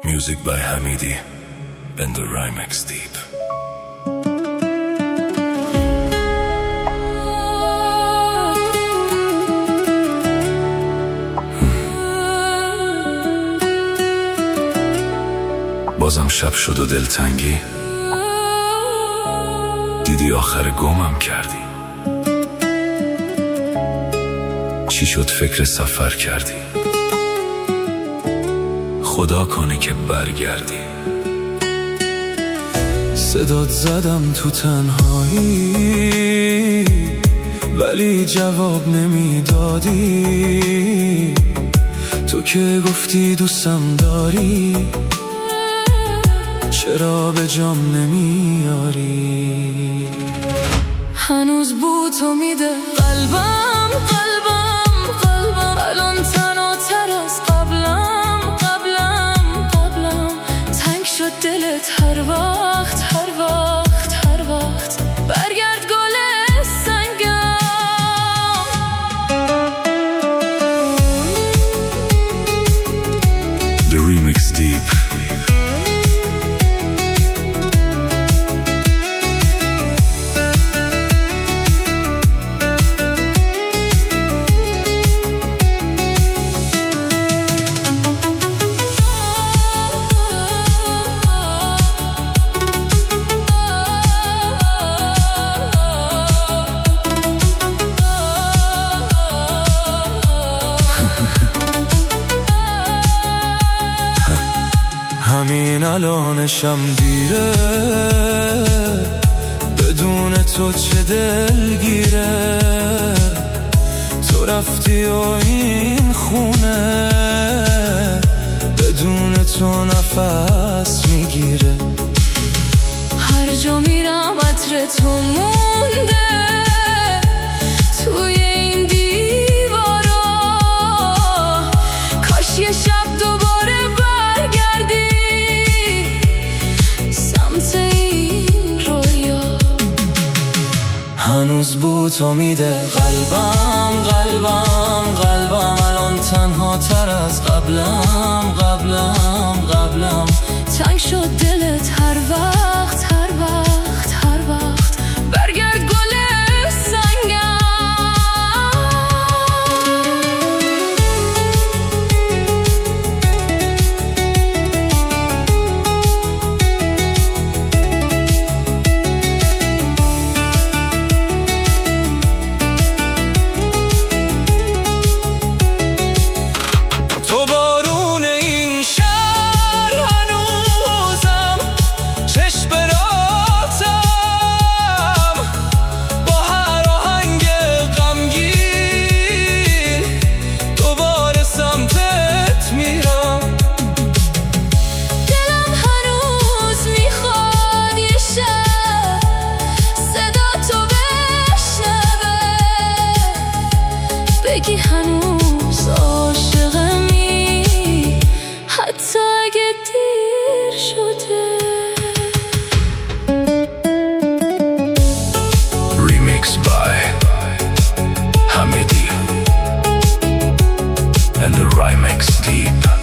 Music by Hamidi and the Rhymex Deep. بازم شب شد و دلتنگی، دیدی آخر گمم کردی. چی شد فکر سفر کردی؟ خدا کنه که برگردی. صدات زدم تو تنهایی ولی جواب نمیدادی. تو که گفتی دوستم داری، چرا به جام نمیاری؟ هنوز بو تو میده قلبم قلبم قلبم، الان تنها تر از قبلم قبلم قبلم. تنگ شد دلت هر وقت هر وقت هر وقت. برگرد گل سنگم. The Remix Deep. همین الانشم دیره، بدون تو چه دلگیره. تو رفتی و این خونه بدون تو نفس میگیره. هر جا میرم عطر تو مونده توی این دیوارا. کاش یه شب دوباره برگردی سمت این رویا. هنوز بو تو میده قلبم قلبم قلبم، الان تنها تر از قبلم قبلم قبلم. تنگ شد دلت هر وقت هر وقت هر وقت. برگرد گل سنگم. تو بارون این شهر هنوزم، چشم راتم با هر آهنگ غمگین دوباره سمتت میرم. دلم هنوز میخواد یه شب صدا تو بشنوه، بگی هنوز عاشقمی حتی اگه دیر شده. Remix by Hamidi and the Rhymex Deep.